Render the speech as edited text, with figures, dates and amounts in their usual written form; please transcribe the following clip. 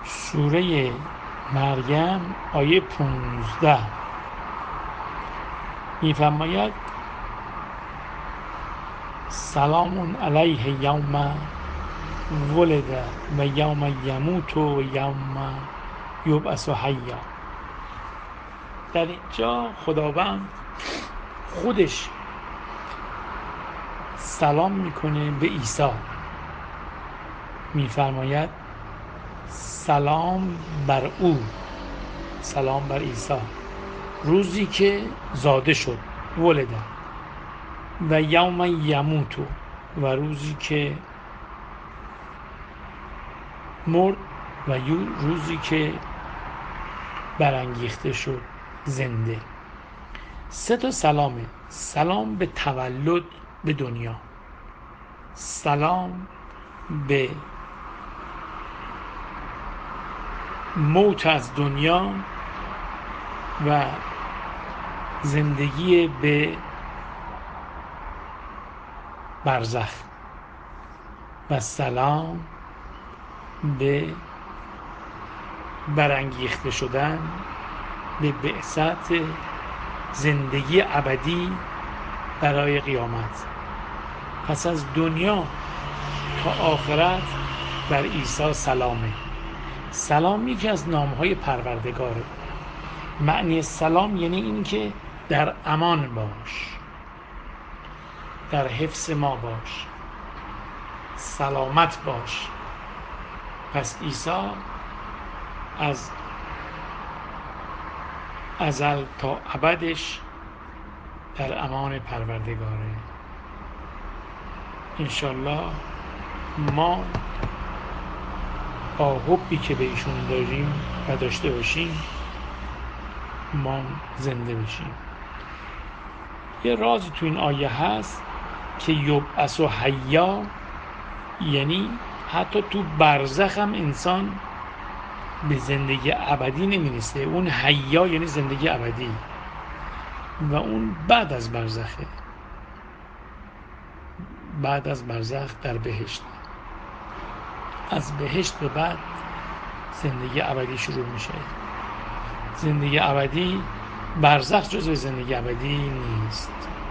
سوره مریم آیه 15 می‌فرماید سلام علیه یوم ولد و یوم یموت و یوم یبعث حیا. در اینجا خداوند خودش سلام میکنه به عیسی، میفرماید سلام بر او، سلام بر عیسی، روزی که زاده شد، ولد، و یوم یموت، و روزی که مرد، و روزی که برانگیخته شد، زنده. 3 سلامه: سلام به تولد به دنیا، سلام به موت از دنیا و زندگی به برزخ، و سلام به برانگیخته شدن، به بعثت زندگی ابدی برای قیامت. پس از دنیا تا آخرت بر عیسی سلامه. سلام یکی از نامهای پروردگاره. معنی سلام یعنی این که در امان باش، در حفظ ما باش، سلامت باش. پس عیسی از ازل تا ابدش در امان پروردگاره. انشالله ما با حبی که به ایشون داریم و داشته باشیم ما زنده بشیم. یه رازی تو این آیه هست که یبعث و حیا، یعنی حتی تو برزخ هم انسان به زندگی ابدی نمیرسه. اون حیا یعنی زندگی ابدی، و اون بعد از برزخه، بعد از برزخ در بهشت. از بهشت به بعد زندگی ابدی شروع میشه. زندگی ابدی، برزخ جزو زندگی ابدی نیست.